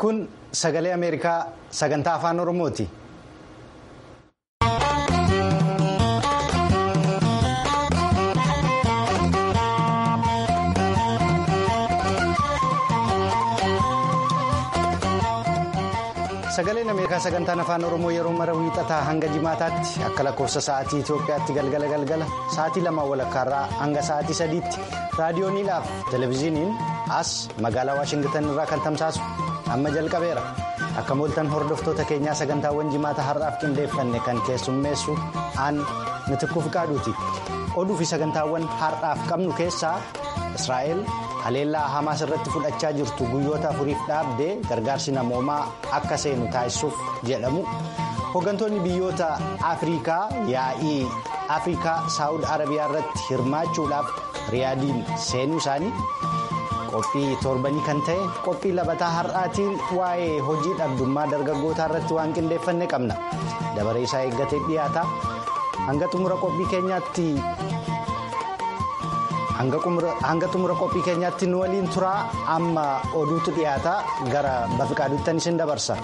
Kun sagalee Ameerikaa sagantaa afaan Oromooti. Sagaleen Ameerikaa sagantaan afaan Oromoo yeroo mara wiixataa hanga jimaataatti akka lakkoofsa sa'aatii Itoophiyaatti galgala sa'aatii 2 walakkaarraa hanga sa'aatii 3tti raadiyooniidhaaf televezyiiniin as magaalaa Waashingtan irraa kan tamsaasu amma jalqabeera. Akka mooltan hordoftoota keenyaa sagantaawwan jimaata har'aaf qindeeffanne kan keessummeessu aan Mitikkuu Fiqaaduuti. Oduu fi sagantaawwan har'aaf qabnu keessaa Israa'el haleellaa Hamaas irratti fudhachaa jirtu guyyoota 4 dhaabdee gargaarsi namoomaa akka seenu taasisuuf jedhamu. Hooggantoonni biyyoota Afrikaa yaa'ii Afrikaa Saawud Arabiyaa irratti hirmaachuudhaaf Riyaadiin seenuu isaanii. Qophii torbanii kan ta'e qophii labataa har'aatiin waa'ee hojii dhabdummaa dargaggootaa irratti waan qindeeffanne qabna. Dabaree isaa eeggatee dhiyaata. Hanga xumura qophii keenyaatti nu waliin turaa amma oduutu dhiyaata gara Bafiqaaduuttan isin dabarsa.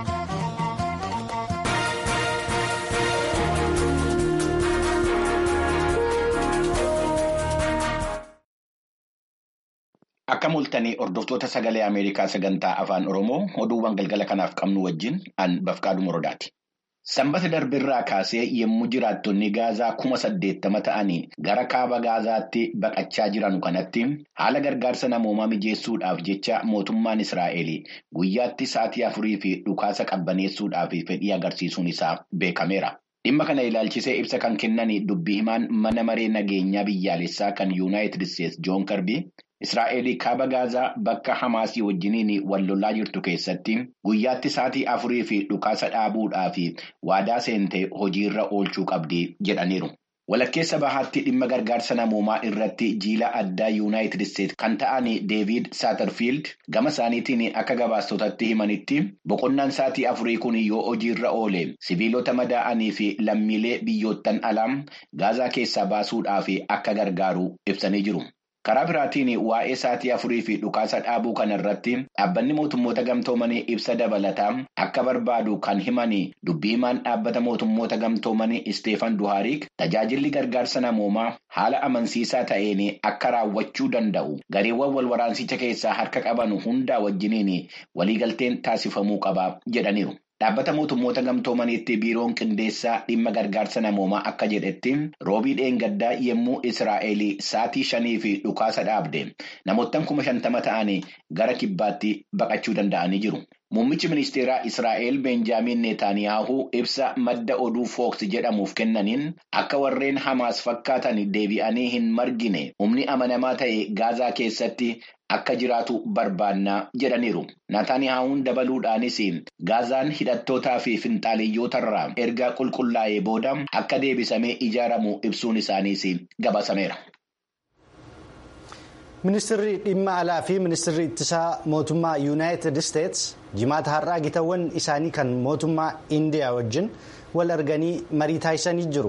Akka mul'atanii hordoftoota sagalee Ameerikaa sagantaa afaan Oromoo oduuwwan galgala kanaaf qabnu wajjin an Bafiqaaduu Morodaati. Sanbata darbirraa kaasee yommuu jiraattonni Gaazaa 80,000 ta'anii gara kaaba Gaazaatti baqachaa jiran kanatti haala gargaarsa namoomaa mijeessuudhaaf jecha mootummaan Israa'el guyyaatti sa'aatii 4 fi dhukaasa qabbaneessuudhaaf fedhii agarsiisuun isaa beekameera. Dhimma kana ilaalchisee ibsa kan kennan dubbii himaan mana maree nageenyaa biyyaalessaa kan Yuunaayitid Isteetsi Joon Karbii. Israa'el kaaba Gaazaa bakka Hamaasii wajjiniin wal lolaa jirtu keessatti guyyaatti sa'aatii 4 fi dhukaasa dhaabuudhaaf waadaa seentee hojiirra oolchuu qabdi jedhaniiru. Walakkeessa bahaatti dhimma gargaarsa namoomaa irratti jiila addaa Yuunaayitid Isteetsi kan ta'an Deevid Saaterfiild gama isaaniitiin akka gabaastotatti himanitti boqonnaan sa'aatii 4 kun yoo hojiirra oole sibiilota madaa'anii fi lammiilee biyyoottan alaa Gaazaa keessaa baasuudhaaf akka gargaaru ibsanii jiru. Karaa biraatiin waa'ee sa'aatii 4 fi dhukaasa dhaabuu kanarratti dhaabbanni mootummoota gamtoomanii ibsa dabalataa akka barbaadu kan himanii dubbii himaan dhaabbata mootummoota gamtoomanii Isteefan Duhaarik tajaajilli gargaarsa namoomaa haala amansiisaa ta'een akka raawwachuu danda'u gareewwan wal waraansicha keessaa harka qaban hundaa wajjiniin waliigalteen taasifamuu qaba jedhaniiru. Dhaabbata mootummoota gamtoomaniitti biiroon qindeessaa dhimma gargaarsa namoomaa akka jedhetti roobii dheengaddaa yommuu Israa'el sa'aatii 5 fi dhukaasa dhaabde namoottan 50,000 ta'anii gara kibbaatti baqachuu danda'anii jiru. Muummichi ministeeraa Israa'el Benjaamin Netanyaahuu ibsa madda oduu Fooks jedhamuuf kennaniin akka warreen Hamaas fakkaatan deebi'anii hin margine humni amanamaa ta'e Gaazaa keessatti akka jiraatu barbaannaa jedhaniiru. Netanyahuun dabaluudhaanis Gaazaan hidhattootaa fi finxaaliyyootarraa erga qulqullaa'ee booda akka deebisamee ijaaramu ibsuun isaaniis gabaasameera. Ministeerri dhimma alaa fi ministeerri ittisaa mootummaa Yuunaayitid Isteetsi jimaata har'aa gitawwan isaanii kan mootummaa Indiyaa wajjin wal arganii marii taasisanii jiru.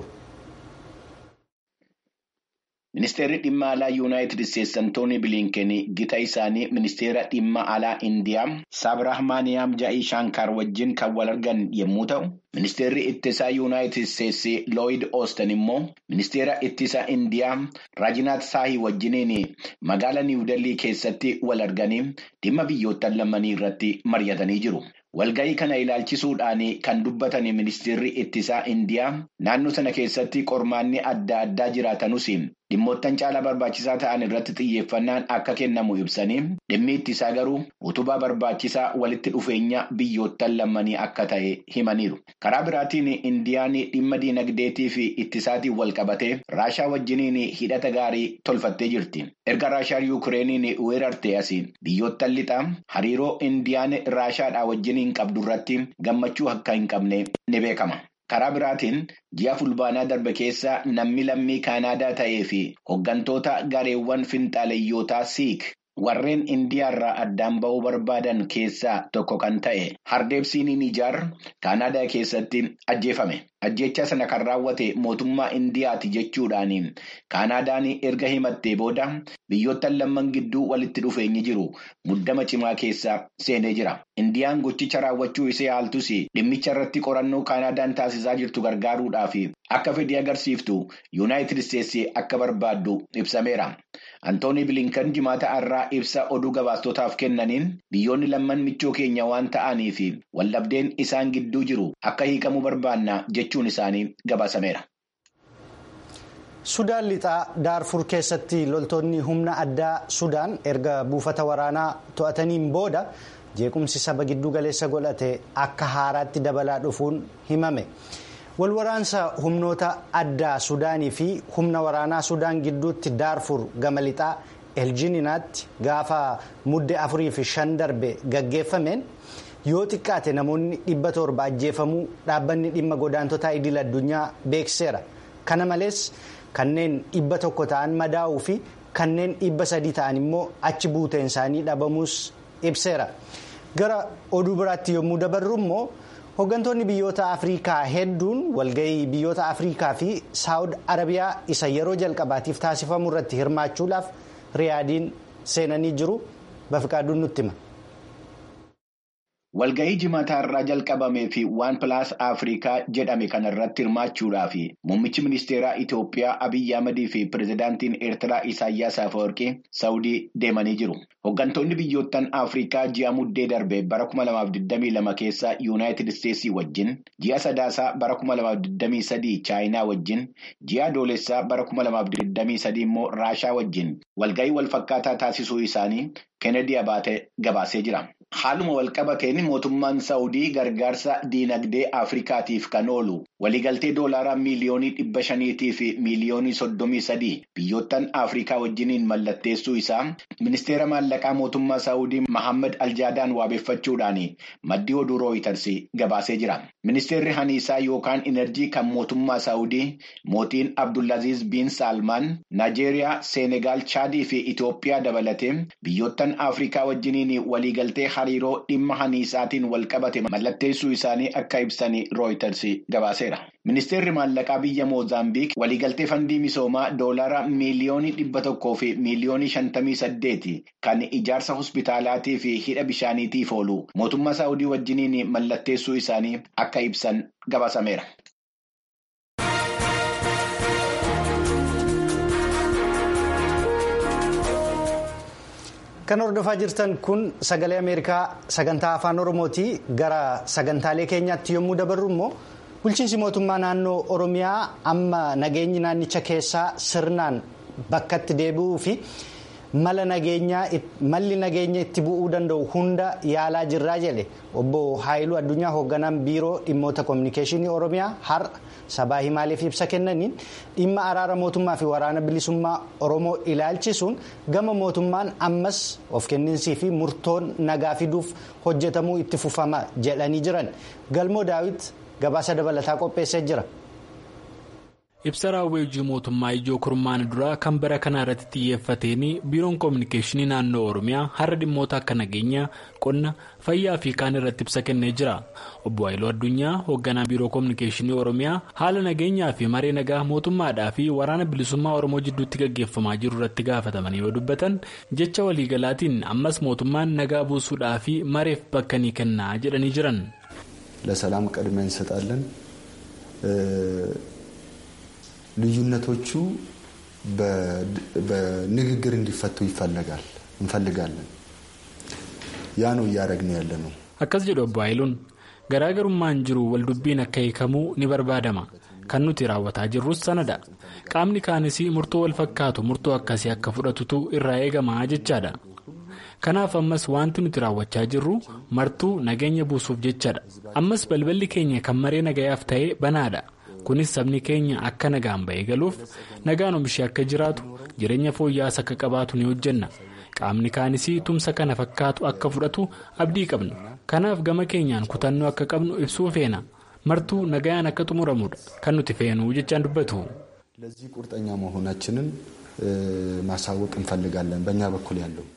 Ministeerri dhimma alaa Yuunaayitid Isteetsi Antoonii Biliinken gita isaanii ministeera dhimma alaa Indiyaa Saabraahmaaniyaam Ja'ii Shaankaar wajjin kan wal argan yommuu ta'u, ministeerri ittisaa Yuunaayitid Isteetsi Looyid Oosten immoo ministeera ittisaa Indiyaa Raajinaat Saahii wajjiniin magaalaa Niwudelii keessatti wal arganii dhimma biyyoottan lamanii irratti mari'atanii jiru. Walga'ii kana ilaalchisuudhaan kan dubbatan ministeerri ittisaa Indiyaa naannoo sana keessatti qormaanni adda addaa jiraatanus dhimmoottan caalaa barbaachisaa ta'an irratti xiyyeeffannaan akka kennamu ibsanii dhimmi ittisaa garuu utubaa barbaachisaa walitti dhufeenya biyyoottan lamanii akka ta'e himaniiru. Karaa biraatiin Indiyaan dhimma diinagdeetii fi ittisaatiin wal qabatee Raashaa wajjiniin hidhata gaarii tolfattee jirti. Erga Raashaan Yuukireeniin weerartee asiin biyyoottan lixaa hariiroo Indiyaan Raashaadhaa wajjiniin qabdu irratti gammachuu akka hin qabne ni beekama. Karaa biraatiin ji'a fulbaanaa darbe keessa namni lammii Kaanaadaa ta'ee fi hooggantoota gareewwan finxaaleyyootaa Siik warreen Indiyaarraa addaan ba'uu barbaadan keessaa tokko kan ta'e Hardeep Singh Nijjar Kaanaadaa keessatti ajjeefame. ajjechaa sana kan raawwate mootummaa Indiyaati jechuudhaan Kaanaadaan erga himattee booda biyyoottan lamman gidduu walitti dhufeenyi jiru muddama cimaa keessa seenee jira. Indiyaan gochicha raawwachuu ishee haaltus dhimmicha irratti qorannoo Kaanaadaan taasisaa jirtu gargaaruudhaaf akka fedhii agarsiiftu Yuunaayitid Isteetsi akka barbaaddu ibsameera. Antoonii Bilinkan jimaata har'aa ibsa oduu gabaastotaaf kennaniin biyyoonni lamman michoo keenya waan ta'aniif waldhabdeen isaan gidduu jiru akka hiikamuu barbaanna jechuun isaanii gabaasameera. Sudaan lixaa Daarfur keessatti loltoonni humna addaa Sudaan erga buufata waraanaa to'ataniin booda jeequmsi saba giddu galeessa godhate akka haaraatti dabalaa dhufuun himame. Walwaraansa humnoota addaa Sudaanii fi humna waraanaa Sudaan gidduutti Daarfur gama lixaa Eljiniinaatti gaafa muddee 4 fi 5 darbe gaggeeffameen yoo xiqqaate namoonni 700 ajjeefamuu dhaabbanni dhimma godaantotaa idil addunyaa beekseera. Kana malees kanneen 100 ta'an madaa'uu fi kanneen 300 ta'an immoo achi buuteen isaanii dhabamuus ibseera. Gara oduu biraatti yommuu dabarru immoo hooggantoonni biyyoota Afrikaa hedduun walgahii biyyoota Afrikaa fi Saawud Arabiyaa isa yeroo jalqabaatiif taasifamu irratti hirmaachuudhaaf Riyaadiin seenanii jiru. Bafiqaaduun nutti hima. Walgahii jimaata irraa jalqabamee fi waan pilaas Afrikaa jedhame kana irratti hirmaachuudhaaf muummichi ministeeraa Itoophiyaa Abiyyi Ahmedii fi pirezidaantiin Eertiraa Isaayyaas Afeworqii Saawudii deemanii jiru. Hooggantoonni biyyoottan Afrikaa ji'a muddee darbe bara 2022 keessa Yuunaayitid Isteetsii wajjin, ji'a sadaasaa bara 2023 Chaayinaa wajjin, ji'a adoolessaa bara 2023 immoo Raashaa wajjin walgahii walfakkaataa taasisuu isaanii Kennedy Abaate gabaasee jira. Haaluma walqabateen mootummaan Saawudii gargaarsa diinagdee Afrikaatiif kan oolu waliigaltee doolaaraa miiliyoonii 500 fi miiliyoonii 33 biyyoottan Afrikaa wajjiniin mallatteessuu isaa ministeera maallaqaa mootummaa Saawudii Mohammed Aljaadaan waabeeffachuudhaan maddii oduu Rooyiters gabaasee jira. Ministeerri haniisaa yookaan inerjii kan mootummaa Saawudii mootiin Abdulaziz bin Salmaan Naajeeriyaa, Seenegaal, Chaadii fi Itoophiyaa dabalatee biyyoottan Afrikaa wajjiniin waliigaltee hariiroo dhimma haniisaatiin walqabate mallatteessuu isaanii akka ibsanii Rooyiters gabaaseera. Ministeerri maallaqaa biyya Moozaambiik waliigaltee fandii misoomaa doolaara miiliyoonii 100 fi miiliyoonii 58 kan ijaarsa hospitaalaatii fi hidha bishaaniitiif oolu mootummaa Saawudii wajjiniin mallatteessuu isaanii akka ibsan gabaasameera. Kan hordofaa jirtan kun sagalee Ameerikaa sagantaa afaan Oromooti. Gara sagantaalee keenyaatti yommuu dabarru immoo bulchiinsi mootummaa naannoo Oromiyaa amma nageenyi naannicha keessaa sirnaan bakkatti deebi'uu fi malli nageenya itti bu'uu danda'u hunda yaalaa jirraa jedhe obbo Haayiluu Addunyaa hoogganaan biiroo dhimmoota koominikeeshinii Oromiyaa har'a sabaa himaaleef ibsa kennaniin dhimma araara mootummaa fi waraana bilisummaa Oromoo ilaalchisuun gama mootummaan ammas of kenninsii fi murtoon nagaa fiduuf hojjetamuu itti fufama jedhanii jiran. Galmoo Daawit gabaasa dabalataa qopheessee jira. Ibsa raawwii hojii mootummaa ijoo kurmaana duraa kan bara kana irratti xiyyeeffateen biiroon koominikeeshinii naannoo Oromiyaa har'a dhimmoota akka nageenya, qonna, fayyaa fi kaan irratti ibsa kennee jira. Obbo Haayiluu Addunyaa hoogganaa biiroo koominikeeshinii Oromiyaa haala nageenyaa fi maree nagaa mootummaadhaa fi waraana bilisummaa Oromoo jidduutti gaggeeffamaa jiru irratti gaafatamanii yoo dubbatan jecha waliigalaatiin ammas mootummaan nagaa buusuudhaa fi mareef bakka ni kennaa jedhanii jiran. ለሰላም ቅድሚያ እንሰጣለን ልዩነቶቹ በንግግር እንዲፈቱ እንፈልጋለን ያ ነው እያደረግን ያለነው akkas jedhu obbo Haayiluun garaagarummaan jiru waldubbiin akka hiikamuu ni barbaadama kan nuti raawwataa jirrus sanadha qaamni kaanis murtoo wal fakkaatu murtoo akkasii akka fudhatutu irraa eegama jechaadha. Kanaaf ammas wanti nuti raawwachaa jirru martuu nageenya buusuuf jechadha. Ammas balballi keenya kan maree nagayaaf ta'e banaadha. Kunis sabni keenya akka nagaan ba'ee galuuf nagaan oomishee akka jiraatu jireenya fooyya'aas akka qabaatu ni hojjenna. Qaamni kaanis tumsa kana fakkaatu akka fudhatu abdii qabna. Kanaaf gama keenyaan kutannoo akka qabnu ibsuu feena. Martuu nagayaan akka xumuramudha kan nuti feenu jechaan dubbatu. ለዚህ ቁርጠኛ መሆናችንን ማሳወቅ እንፈልጋለን በእኛ በኩል ያለው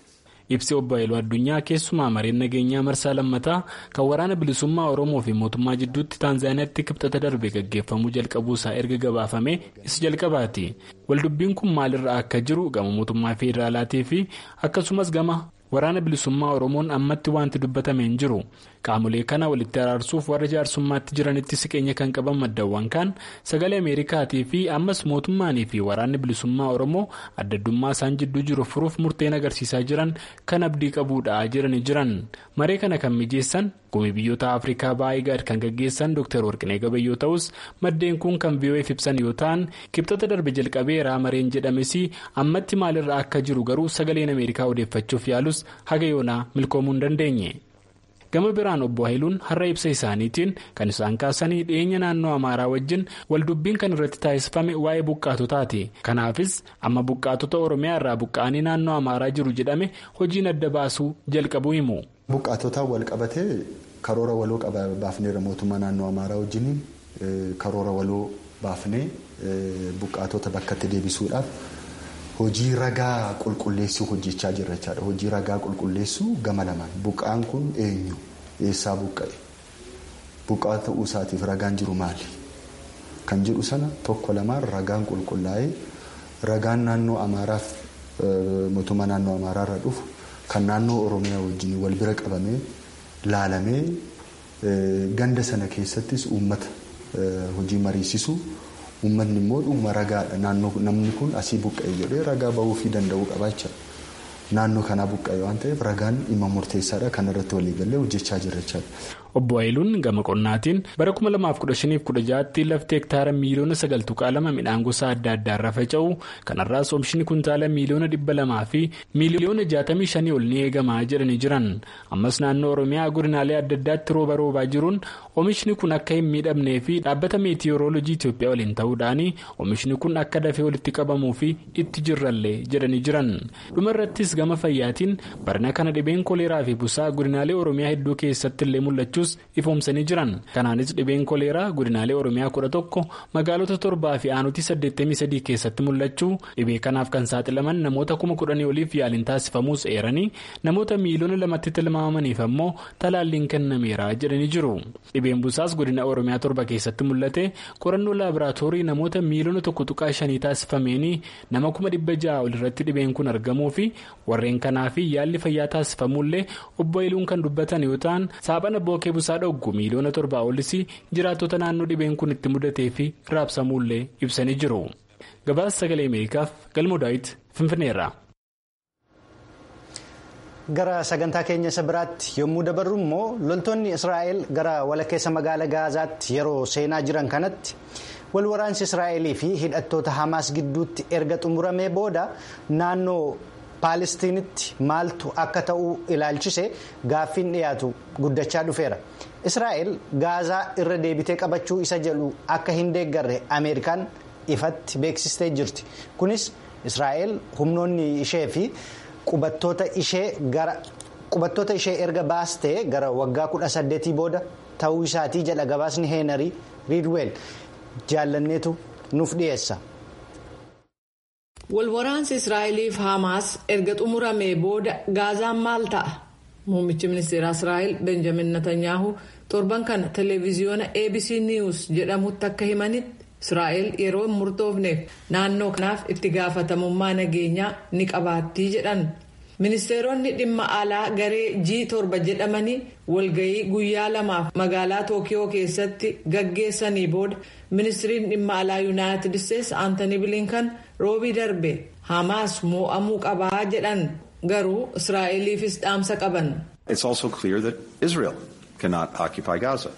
Ibsi obbo Haayiluu Addunyaa keessumaa mareen nageenyaa marsaa lammataa kan waraana bilisummaa Oromoo fi mootummaa jidduutti Taanzaaniyaatti kibxata darbe gaggeeffamuu jalqabuusaa erga gabaafame isa jalqabaati. Waldubbiin kun maalirraa akka jiru gama mootummaa federaalaatii fi akkasumas gama waraana bilisummaa Oromoon ammatti wanti dubbatame hin jiru. Qaamolee kana walitti araarsuuf warra jaarsummaatti jiranitti siqeenya kan qaban maddaawwan kan sagalee Ameerikaatii fi ammas mootummaanii fi waraanni bilisummaa Oromoo adda addummaa isaan jidduu jiru furuuf murteen agarsiisaa jiran kan abdii qabuudhaa jiranii jiran. Maree kana kan mijeessan gumii biyyoota Afrikaa baay'ee kan gaggeessan Dr. Warqinee Gabayyoo ta'us maddeen kun kan VOA'f ibsan yoo ta'an kibxata darbe jalqabeeraa mareen jedhames ammatti maalirraa akka jiru garuu sagaleen Ameerikaa odeeffachuuf yaalus haga yoonaa milkoomuu hin dandeenye. Gama biraan obbo Haayiluun har'a ibsa isaaniitiin kan isaan kaasanii dhiyeenya naannoo Amaaraa wajjin waldubbiin kan irratti taasifame waa'ee buqqaatotaati. Kanaafis amma buqqaatota Oromiyaa irraa buqqa'anii naannoo Amaaraa jiru jedhame hojiin adda baasuu jalqabuu himu. Buqqaatotaan wal qabatee karoora waloo baafneera mootummaa naannoo Amaaraa wajjin karoora waloo baafnee buqqaatota bakkatti deebisuudhaaf hojii ragaa qulqulleessuu hojjechaa jirra jechaadha. Hojii ragaa qulqulleessuu gama lamaan buqqaan kun eenyu eessaa buqqa'e buqqaa ta'uu isaatiif ragaan jiru maali kan jedhu sana tokko lamaan ragaan qulqullaa'ee ragaan naannoo Amaaraaf mootummaa naannoo Amaaraarra dhufu kan naannoo Oromiyaa wajjin wal bira qabamee laalamee ganda sana keessattis uummata hojii mariisisuu. Uummanni immoo dhuma ragaadha. Namni kun asii buqqa'e jedhee ragaa bahuu fi danda'uu qabaacha. Naannoo kanaa buqqa'e waan ta'eef ragaan dhimma murteessaadha. Kan irratti waliigallee hojjechaa jirra jechaadha. Obbo Haayiluun gama qonnaatiin bara 2015-16tti lafti hektaara miliyoona 9.2 midhaan gosa adda addaarra faca'u kanarraas oomishni kuntaala miliyoona 200 fi miliyoona 65 ol ni eegamaa jedhanii jiran. Ammas naannoo Oromiyaa godinaalee adda addaatti rooba roobaa jiruun oomishni kun akka hin miidhamnee fi dhaabbata meetiyooroolojii Itoophiyaa waliin ta'uudhaan oomishni kun akka dafee walitti qabamuu fi itti jirrallee jedhanii jiran. Dhumarrattis gama fayyaatiin barana kana dhibeen koleeraa fi busaa godinaalee Oromiyaa hedduu keessatti illee mul'achuu ifoomsanii jiran. Kanaanis dhibeen koleeraa godinaalee Oromiyaa 11 magaalota 7 fi aanutii 83 keessatti mul'achuu dhibee kanaaf kan saaxilaman namoota 10,000 oliif yaaliin taasifamuus eeranii namoota miliyoona 2tti tilmaamamaniif ammoo talaalliin kennameera jedhanii jiru. Dhibeen busaas godina Oromiyaa 7 keessatti mul'ate qorannoo laaboraatoorii namoota miliyoona 1.5 taasifameenii nama 600 olirratti dhibeen kun argamuu fi warreen kanaaf yaalli fayyaa taasifamullee obbo Haayiluun kan dubbatan yoo ta'an saaphana bookee busaa dhoggu miliyoona 7 olis jiraattota naannoo dhibeen kun itti mudatee fi raabsamuullee ibsanii jiru. Gabaasa sagalee Ameerikaaf Galmoo Daawit Finfinneerraa. Gara sagantaa keenya isa biraatti yommuu dabarru immoo loltoonni Israa'el gara walakkeessa magaalaa Gaazaatti yeroo seenaa jiran kanatti wal waraansi Israa'elii fi hidhattoota Hamaas gidduutti erga xumuramee booda naannoo Paalestinitti maaltu akka ta'u ilaalchise gaaffiin dhiyaatu guddachaa dhufeera. Israa'el Gaazaa irra deebitee qabachuu isa jedhu akka hin deeggarre Ameerikaan ifatti beeksistee jirti. Kunis Israa'el humnoonni ishee fi qubattoota ishee erga baastee gara waggaa 18 booda ta'uu isaatii jedha gabaasni Heenarii Riidweel jaallanneetu nuuf dhiyeessa. Walwaraansi Israa'eliif Hamaas erga xumuramee booda Gaazaan maal ta'a? Muummichi ministeera Israa'el Benjamin Netanyahu torban kana televiziyoona ABC News jedhamutti akka himanitti Israa'el yeroo hin murtoofneef naannoo kanaaf itti gaafatamummaa nageenyaa ni qabaattii jedhan. Ministeeronni dhimma alaa garee G7 jedhamanii walgahii guyyaa 2 magaalaa Tookiyoo keessatti gaggeessanii booda ministiriin dhimma alaa Yuunaayitid Isteetsi Aantanii Bilinkan roobii darbe Hamaas mo'amuu qabaa jedhan garuu Israa'eliifis dhaamsa qaban. It's also clear that Israel cannot occupy Gaza.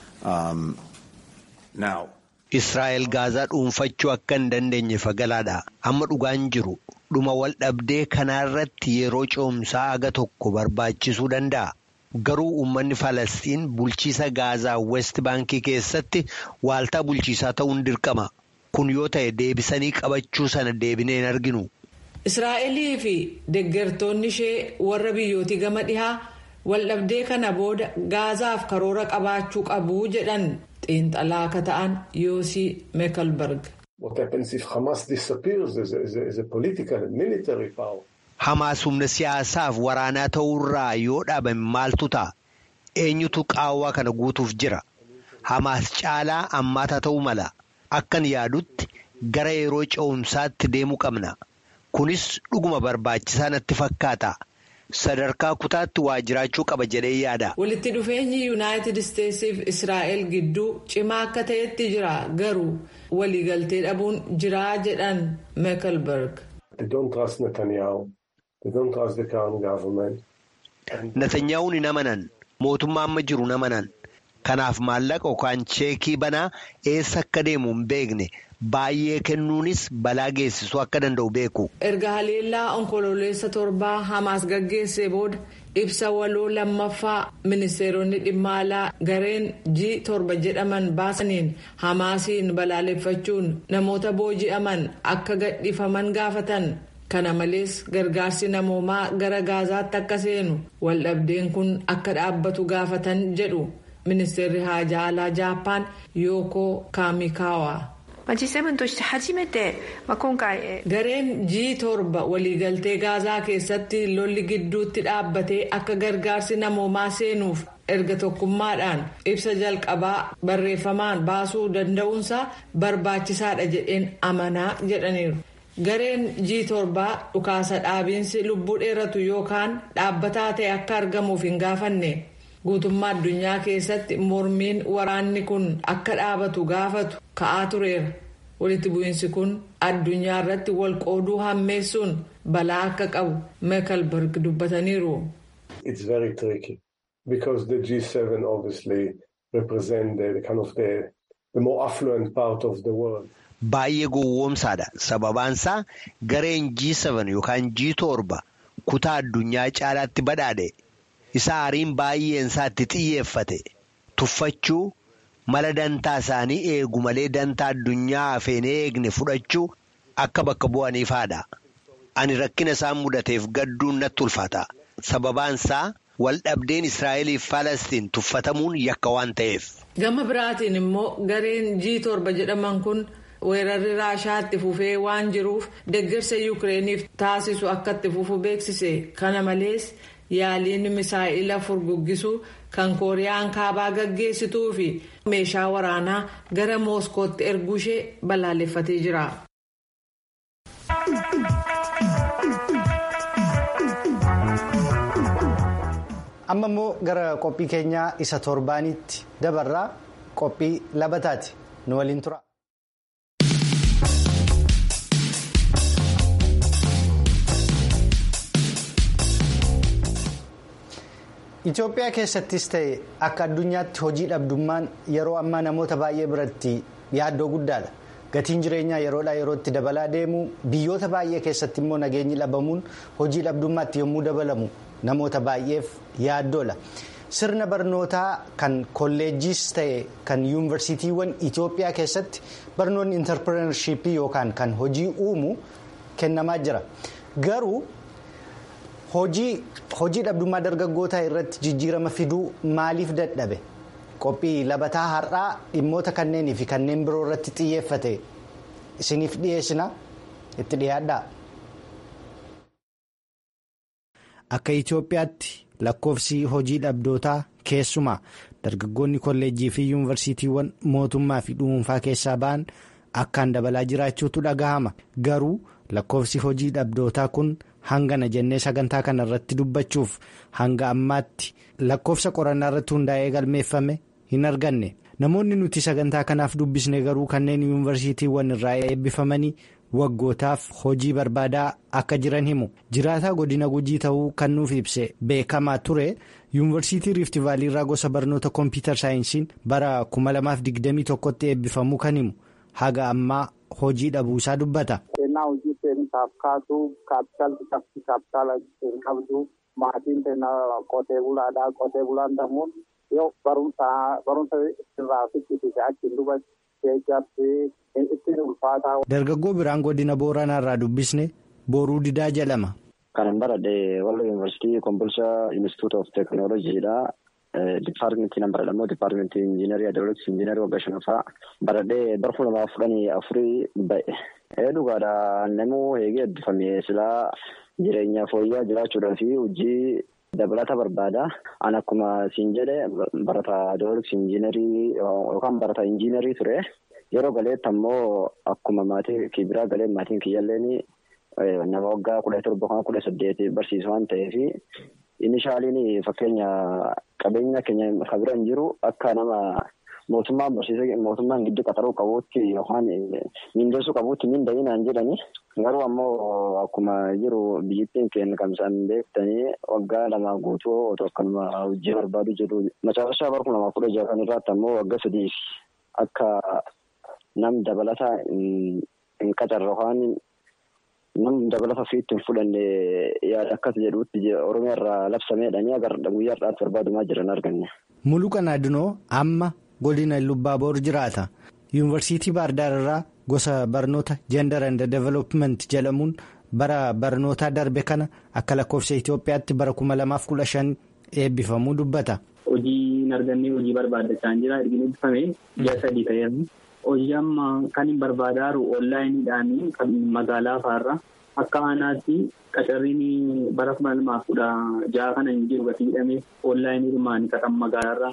Now Israa'el Gaazaa dhuunfachuu akka hin dandeenye fagalaadha. Amma dhugaan jiru dhuma wal dhabdee kanaarratti yeroo coomsaa aga tokko barbaachisuu danda'a. Garuu uummanni Falastiin bulchiisa Gaazaa West Baankii keessatti waaltaa bulchiisaa ta'uun dirqama. Kun yoo ta'e deebisanii qabachuu sana deebinee hin arginu. Israa'elii fi deeggartoonni ishee warra biyyootii gama dhihaa waldhabdee kana booda Gaazaaf karoora qabaachuu qabu jedhan xiinxalaa akka ta'an Yoosii Meekelberg. What happens if Hamas disappears as a political and military power? Hamaas humna siyaasaaf waraanaa ta'uurraa yoo dhaabame maaltu ta'a? Eenyutu qaawwaa kana guutuuf jira? Hamaas caalaa ammaataa ta'uu mala. Akkan yaadutti gara yeroo ce'umsaatti deemuu qabna. Kunis dhuguma barbaachisaa natti fakkaata. Sadarkaa kutaatti waa jiraachuu qaba jedhee yaada. Walitti dhufeenyi Yuunaayitid Isteetsiif Israa'el gidduu cimaa akka ta'etti jira garuu waliigaltee dhabuun jira jedhan Mekelberg. They don't trust Netanyahu. They don't trust the current government. Netanyahuun hin amanan. Mootummaa amma jiru hin amanan. Kanaaf maallaqa yookaan cheekii banaa eessa akka deemu hin beekne. Baay'ee kennuunis balaa geessisuu akka danda'u beeku. Erga haleellaa onkololeessa 7 Hamaas gaggeessee booda ibsa waloo lammaffaa ministeeronni dhimma alaa gareen G7 jedhaman baasaniin Hamaasiin balaaleffachuun namoota booji'aman akka gadhiifaman gaafatan. Kana malees gargaarsi namoomaa gara Gaazaatti akka seenu waldhabdeen kun akka dhaabbatu gaafatan jedhu ministeerri haajaa alaa Jaappaan Yookoo Kaamikaawa. Gareen G7 waliigaltee Gaazaa keessatti lolli gidduutti dhaabbatee akka gargaarsi namoomaa seenuuf erga tokkummaadhaan ibsa jalqabaa barreeffamaan baasuu danda'uunsaa barbaachisaadha jedheen amanaa jedhaniiru. Gareen G7 dhukaasa dhaabiinsi lubbuu dheeratu yookaan dhaabbataa ta'e akka argamuuf hin gaafanne. Guutummaa addunyaa keessatti mormiin waraanni kun akka dhaabatu gaafatu ka'aa tureera. Walitti bu'iinsi kun addunyaa irratti wal qooduu hammeessuun balaa akka qabu Mekelberg dubbataniiru. It's very tricky because the G7 obviously represent the kind of the more affluent part of the world. Baay'ee gowwoomsaadha. Sababaansaa gareen G7 yookaan G7 kutaa addunyaa caalaatti badhaadhe. Isa aariin baay'een isaatti xiyyeeffate. Tuffachuu mala dantaa isaanii eegu malee dantaa addunyaa hafeen eegne fudhachuu akka bakka bu'aniifaadha. Ani rakkina isaan mudateef gadduun natti ulfaata. Sababaansaa wal dhabdeen Israa'eliif Falastiin tuffatamuun yakka waan ta'eef. Gama biraatiin immoo gareen G7 jedhaman kun weerarri Raashaatti fufee waan jiruuf deeggarsa Yukireeniif taasisu akka itti fufu beeksise. Kana malees yaaliin misaa'ila furguggisuu kan Kooriyaan kaabaa gaggeessituu fi meeshaa waraanaa gara Mooskootti erguu ishee balaaleffatee jira. Amma immoo gara qophii keenyaa isa torbaanitti dabarraa qophii labataati. Nu waliin tura. Itoophiyaa keessattis ta'e akka addunyaatti hojii dhabdummaan yeroo ammaa namoota baay'ee biratti yaaddoo guddaadha. Gatiin jireenyaa yeroodhaa yerootti dabalaa deemu biyyoota baay'ee keessatti immoo nageenyi dhabamuun hojii dhabdummaatti yommuu dabalamu namoota baay'eef yaaddoodha. Sirna barnootaa kan kolleejjiis ta'e kan yuunivarsiitiiwwan Itoophiyaa keessatti barnoonni intarpirenershiippii yookaan kan hojii uumu kennamaa jira. Garuu hojii dhabdummaa dargaggootaa irratti jijjiirama fiduu maaliif dadhabe? Qophii labataa har'aa dhimmoota kanneenii fi kanneen biroo irratti xiyyeeffate isiniif dhiyeessina itti dhiyaadhaa. Akka Itoophiyaatti lakkoofsi hojii dhabdootaa keessumaa dargaggoonni kolleejjii fi yuunivarsiitiiwwan mootummaa fi dhuunfaa keessaa ba'an akkaan dabalaa jiraachuutu dhagahama. Garuu lakkoofsi hojii dhabdootaa kun hangana jennee sagantaa kana irratti dubbachuuf hanga ammaatti lakkoofsa qorannaa irratti hundaa'ee galmeeffame hin arganne. Namoonni nuti sagantaa kanaaf dubbisne garuu kanneen yuunivarsiitiiwwan irraa eebbifamanii waggootaaf hojii barbaadaa akka jiran himu. Jiraataa godina Gujii ta'uu kan nuuf ibse beekamaa ture yuunivarsiitii Riifti Vaalii irraa gosa barnoota kompiitar saayinsiin bara 2021tti eebbifamuu kan himu haga ammaa hojii dhabuusaa dubbata. Hojii seensaaf kaasuu kaapitaala hin qabdu maatiin qotee bulaadhaa qotee bulaan dammuun yoo barumsa irraa fichisiise achiin duba deeggarsi ittiin ulfaataa. Dargaggoo biraan godina Booranaa irraa dubbisne Booruu Didaa jedhama. Kanan baradhee Wallo Yuunivarsiitii Kombolshaa Institute of Teekinooloojiidha. Dipaartimentii nan baradha immoo dipaartimentii injiinarii Adoolekis injiinarii waggaa shanaffaa baradhee bara 2014 ba'e. Dhugaadha namuu eegee eebbifame silaa jireenya fooyya'aa jiraachuudhaa fi hojii dabalata barbaada. An akkuma siin jedhe barataa Hydraulics Injiinarii yookaan barataa injiinarii ture. Yeroo galeetti ammoo akkuma maatii kibiraa galee maatiin kiyyaalleen nama waggaa 17-18 barsiisu waan ta'eef inishaaliin fakkeenya qabeenya keenya kabira hin jiru akka nama mootummaan barsiisee mootummaan giddu qaxaruu qabuutti yookaan mindeessuu qabuutti minda'inaan jedhani. Garuu ammoo akkuma jiru biyyattiin keenya kamsaan beektanii waggaa 2 guutuu otoo akkanuma hojii barbaadu jedhu macaarashaa bara 2016 kan irratti ammoo waggaa 3 akka nam dabalata hin qacarre yookaan nam dabalata ofiitti hin fudhanne yaada akkas jedhuutti Oromiyaa irraa labsameedhanii agarra guyyaa har'aatti barbaadumaa jiran arganne. Muluqan Adunoo amma godina Lubbaaboor jiraata. Yuunivarsiitii Baardaar irraa gosa barnoota Gender and Development jedhamuun bara barnootaa darbe kana akka lakkoofsa Itoophiyaatti bara 2015 eebbifamuu dubbata. Hojii argannee hojii barbaadachaa jira ergi eebbifame ji'a 3 ta'eera. Hojii amma kan hin barbaadaaru onlaayiniidhaan kan magaalaa faarra akka aanaatti qacarriin bara 2016 kana hin jiru gati hidhamee onlaayiniidhumaan kan magaalaarra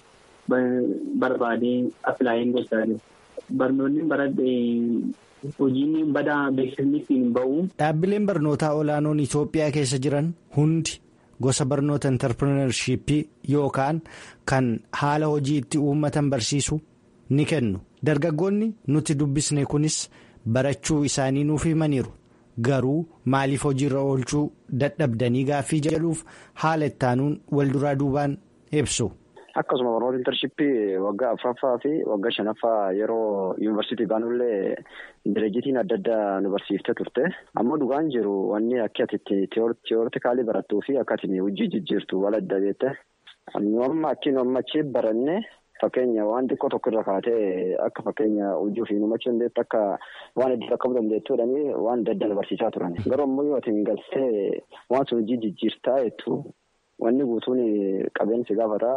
barbaadee appilaayin gochaa jiru. Barnoonni baradhee hojiin badaa beeksisni ittiin ba'u. Dhaabbileen barnootaa olaanoon Itoophiyaa keessa jiran hundi gosa barnoota interpreneurshipii yookaan kan haala hojii itti uummatan barsiisu ni kennu. Dargaggoonni nuti dubbisne kunis barachuu isaanii nuuf himaniiru. Garuu maaliif hojiirra oolchuu dadhabdanii gaaffii jedhuuf haala ittaanuun walduraa duubaan ibsu. Akkasuma barnoota intarshipii waggaa 4ffaa fi waggaa 5ffaa yeroo yuunivarsiitii baanullee direejitiin adda addaa nu barsiiftee turte. Ammoo dhugaan jiru wanni akka ati tiyoortikaalii barattuu fi akka ati hojii jijjiirtu wal adda beekte. Amma akki achi baranne fakkeenya waan xiqqoo tokko irra kaatee akka fakkeenya hojii ofii numachuu dandeettu akka waan adda qabu dandeettuudhaani waan adda adda nu barsiisaa turan. Garuu ammoo yoo ati hin galtee waan sun hojii jijjiirtaa jettu wanni guutuun qabeenyi si gaafata.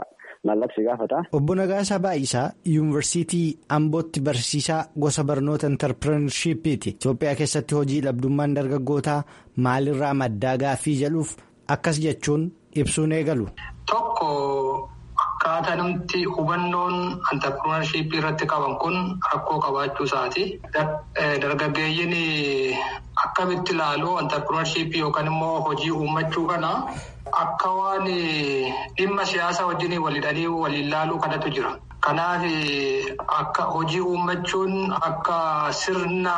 Obbo Nagaasaa Baay'isaa Yuunivarsiitii Ambootti barsiisaa gosa barnoota interprenershipiiti. Itoophiyaa keessatti hojii dhabdummaan dargaggootaa maalirraa maddaa gaaffii jedhuuf akkas jechuun ibsuun eegalu. Tokko akkaataa namti hubannoon interprenershipii irratti qaban kun rakkoo qabaachuu isaati. Dargaggeeyyiin akkamitti ilaalu interprenershipii yookaan immoo hojii uummachuu kana. Akka waan dhimma siyaasa wajjin walidhanii waliin laaluu kanatu jira. Kanaaf akka hojii uummachuun akka sirna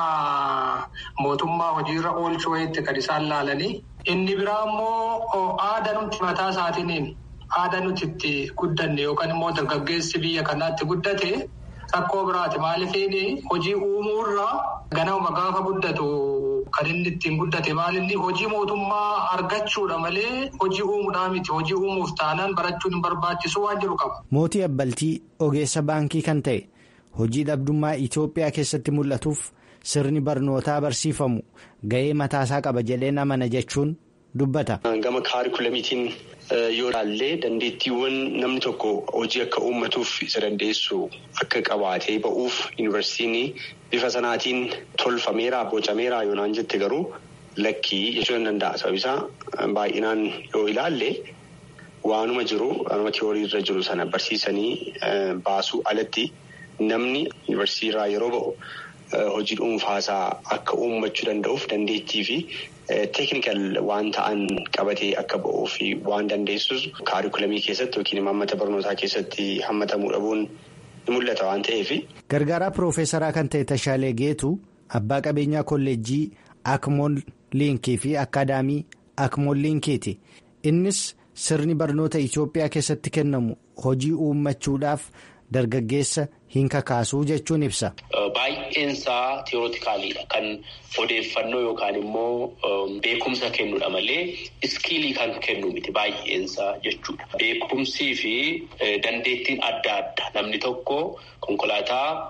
mootummaa hojiirra oolchuu wayiitti kan isaan laalanii. Inni biraa immoo aadaa nuti mataa isaatiin aadaa nuti itti guddanne yookaan immoo dargaggeessi biyya kanaatti guddate rakkoo biraati. Maaliif hojii uumuurraa ganama gaafa guddatu. Kan inni ittiin guddate maalinni hojii mootummaa argachuudha malee hojii uumuudhaa miti. Hojii uumuuf taanaan barachuun hin barbaachisu waan jiru qaba. Mootii Abbaltii ogeessa baankii kan ta'e hojii dhabdummaa Itoophiyaa keessatti mul'atuuf sirni barnootaa barsiifamu ga'ee mataasaa qaba jedhee amana jechuun dubbata. Gama kaarikulamiitiin yoo ilaallee dandeettiiwwan namni tokko hojii akka uummatuuf isa dandeessu akka qabaatee ba'uuf yuunivarsiitiin bifa sanaatiin tolfameera bocameera yoonaan jette garuu lakkii jechuu hin danda'a. Sababni isaa baay'inaan yoo ilaalle waanuma tiyoorii irra jiru sana barsiisanii baasuu alatti namni yuunivarsiitii irraa yeroo ba'u hojii dhuunfaasaa akka uummachuu danda'uuf dandeettii fi teeknikal waan ta'an qabatee akka ba'uu fi waan dandeessus kaarikulamii keessatti yookiin hammata barnootaa keessatti hammatamuu dhabuun ni mul'ata waan ta'eef. Gargaaraa Piroofeesaraa kan ta'e Tashaalee Geetu abbaa qabeenyaa kolleejjii Akmool Liinkii fi Akaadaamii Akmool Liinkiiti. Innis sirni barnoota Itoophiyaa keessatti kennamu hojii uummachuudhaaf dargaggeessa hin kakaasuu jechuun ibsa. Baay'eensaa tiyoorootikaalidha. Kan odeeffannoo yookaan immoo beekumsa kennuudha malee iskiilii kan kennu miti baay'eensaa jechuudha. Beekumsii fi dandeettiin adda adda namni tokko konkolaataa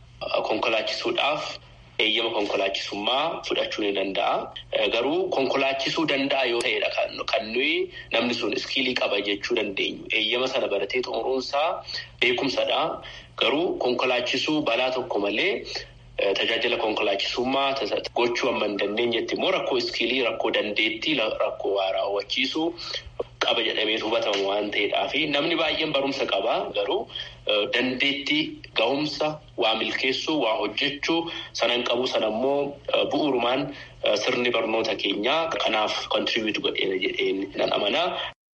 konkolaachisuudhaaf eeyyama konkolaachisummaa fudhachuu ni danda'a. Garuu konkolaachisuu danda'a yoo ta'edha kan nuyi namni sun iskiilii qaba jechuu dandeenyu. Eeyyama sana baratee xumuruunsaa beekumsadha. Garuu konkolaachisuu balaa tokko malee tajaajila konkolaachisummaa gochuu amma hin dandeenyetti immoo rakkoo iskiilii, rakkoo dandeettii, rakkoo waa raawwachiisuu qaba jedhamee hubatamu waan ta'eedhaaf namni baay'een barumsa qaba garuu dandeettii ga'umsa waa milkeessuu waa hojjechuu sanan qabu sanammoo bu'uurumaan sirni barnoota keenyaa kanaaf kontribiuutu godheera jedheen nan amanaa.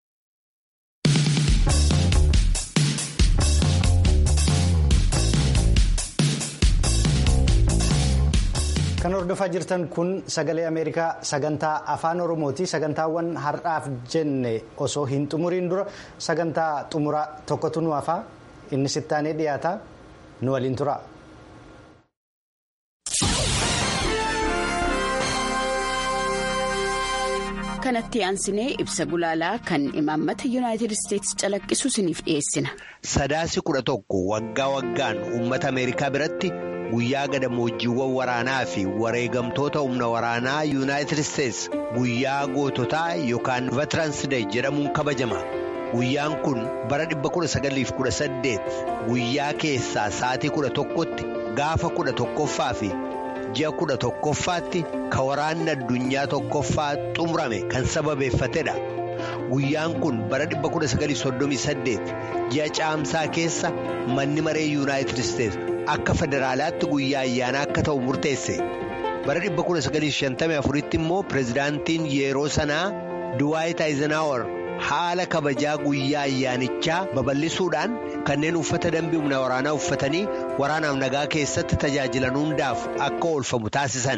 Kan hordofaa jirtan kun sagalee Ameerikaa sagantaa afaan Oromooti. Sagantaawwan har'aaf jenne osoo hin xumuriin dura sagantaa xumuraa tokkotu nu hafa. Inni sittaanee dhiyaata. Nu waliin tura. Kanatti aansinee ibsa gulaalaa kan imaammata Yuunaayitid Isteetsi calaqqisu isiniif dhiyeessina. Sadaasi 11 waggaa waggaan uummata Ameerikaa biratti guyyaa gadammoojjiiwwan waraanaa fi wareegamtoota humna waraanaa Yuunaayitid Isteetsi guyyaa goototaa yookaan Veterans Day jedhamuun kabajama. Guyyaan kun bara 1918 guyyaa keessaa sa'aatii 11tti gaafa 11ffaa fi ji'a 11ffaatti ka waraanni addunyaa tokkoffaa xumurame kan sababeeffatedha. Guyyaan kun bara 1938 ji'a caamsaa keessa manni maree Yuunaayitid Isteetsi akka federaalaatti guyyaa ayyaanaa akka ta'u murteesse. Bara 1954tti immoo pireezidaantiin yeroo sanaa Duwaayit Ayizenaawer haala kabajaa guyyaa ayyaanichaa babal'isuudhaan kanneen uffata dambii humna waraanaa uffatanii waraanaaf nagaa keessatti tajaajilan hundaaf akka oolfamu taasisan.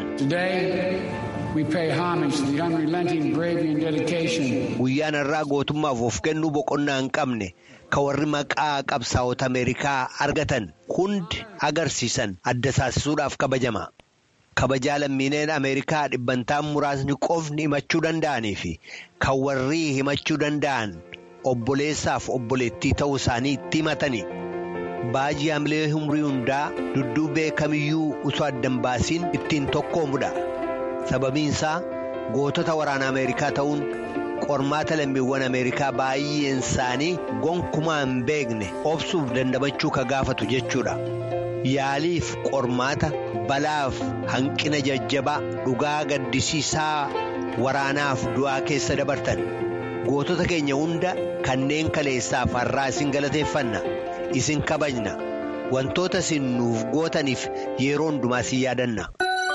Guyyaan irraa gootummaaf of kennuu boqonnaa hin qabne ka warri maqaa qabsaa'ota Ameerikaa argatan hundi agarsiisan adda taasisuudhaaf kabajama. Kabajaa lammiileen Ameerikaa dhibbantaan muraasni qofni himachuu danda'anii fi kan warri himachuu danda'an obboleessaaf obboleettii ta'uu isaanii itti himatanii. Baajii hamilee umrii hundaa dudduubee kamiyyuu osoo addan baasiin ittiin tokkoomudha. Sababiin isaa gootota waraana Ameerikaa ta'uun qormaata lammiiwwan Ameerikaa baay'een isaanii gonkumaa hin beekne obsuuf dandamachuu ka gaafatu jechuudha. Yaaliif qormaata balaaf hanqina jajjabaa dhugaa gaddisiisaa waraanaaf du'aa keessa dabartan gootota keenya hunda kanneen kaleessaaf har'aa isin galateeffanna isin kabajna wantoota isin nuuf gootaniif yeroo hundumaa isin yaadanna.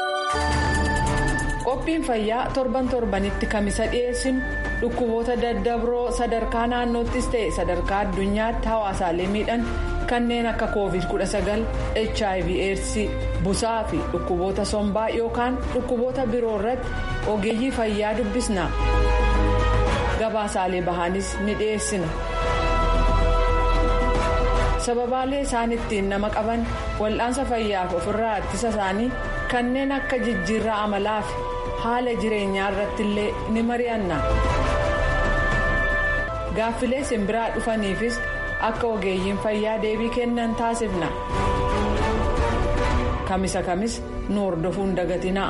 Qophiin fayyaa torbanitti kamisa dhiyeessinu dhukkuboota daddabroo sadarkaa naannoottis ta'e sadarkaa addunyaatti hawaasaalee miidhan kanneen akka COVID-19, HIV/AIDS, busaa fi dhukkuboota sombaa yookaan dhukkuboota biroo irratti ogeeyyii fayyaa dubbisna. Gabaasaalee bahaanis ni dhiyeessina. Sababaalee isaan ittiin nama qaban wal'aansa fayyaaf ofirraa ittisa isaanii kanneen akka jijjiirraa amalaa fi haala jireenyaa irratti illee ni mari'anna. Gaaffilee simbiraa dhufaniifis akka ogeeyyiin fayyaa deebii kennan taasifna. Kamisa kamis nu hordofuun dagatinaa.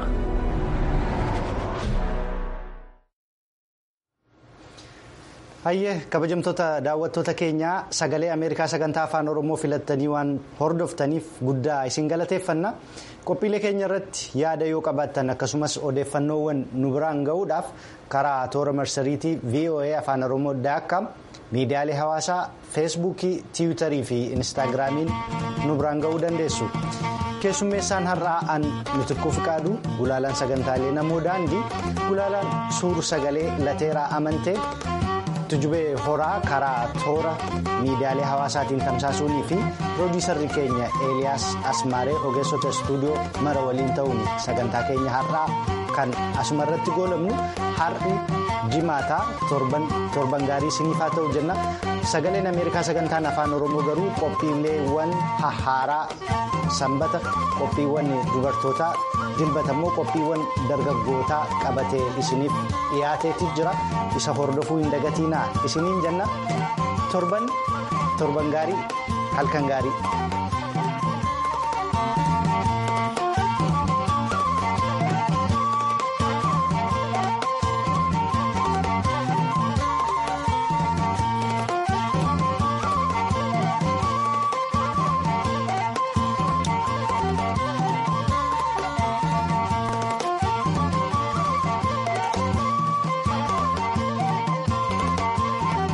Hayyee kabajamtoota daawwattoota keenyaa sagalee Ameerikaa sagantaa afaan Oromoo filattanii waan hordoftaniif guddaa isin galateeffanna. Qophiilee keenya irratti yaada yoo qabaattan akkasumas odeeffannoowwan nu biraan ga'uudhaaf karaa toora marsariitii VOA afaan Oromoo.com miidiyaalee hawaasaa feesbuukii, tiwiitarii fi instaagiraamiin nu biraan ga'uu dandeessu. Keessummeessaan har'aa Mitikkuu Fiqaaduu, gulaalaan sagantaalee namoo daandii, gulaalaan suur sagalee lateeraa amantee. Tujubee horaa karaa toora miidiyaalee hawaasaatiin tamsaasuunii fi piroodiisarri keenya Eeliyaas Asmaaree ogeessota istuudiyoo mara waliin ta'uun sagantaa keenya har'aa kan asuma irratti goolabnu har'i jimaataa torban gaarii isiniif haa ta'u jenna. Sagaleen Ameerikaa sagantaan afaan Oromoo garuu qophiileewwan haaraa sanbata qophiiwwan dubartootaa dilbata immoo qophiiwwan dargaggootaa qabatee isiniif dhiyaateetii jira. Isa hordofuu hin dagatiinaa isiniin jenna. Torban gaarii halkan gaarii.